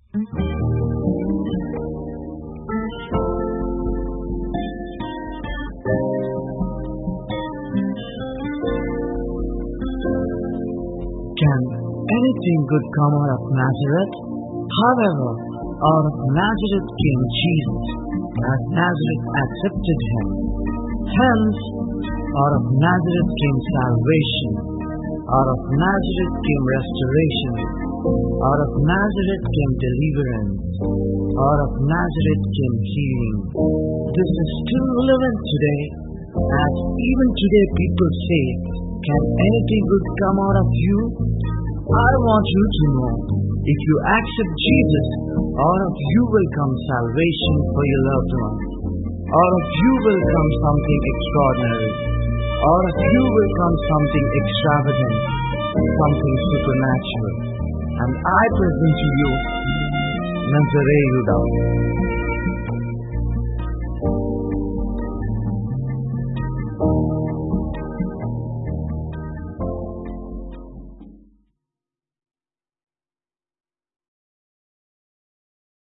Can anything good come out of Nazareth? However, out of Nazareth came Jesus, as Nazareth accepted him. Hence, out of Nazareth came salvation. Out of Nazareth came restoration. Out of Nazareth came deliverance. Out of Nazareth came healing. This is still relevant today, as even today people say, can anything good come out of you? I want you to know, if you accept Jesus, out of you will come salvation for your loved ones. Out of you will come something extraordinary. Out of you will come something extravagant, something supernatural. And I present to you Nazareth Yuda.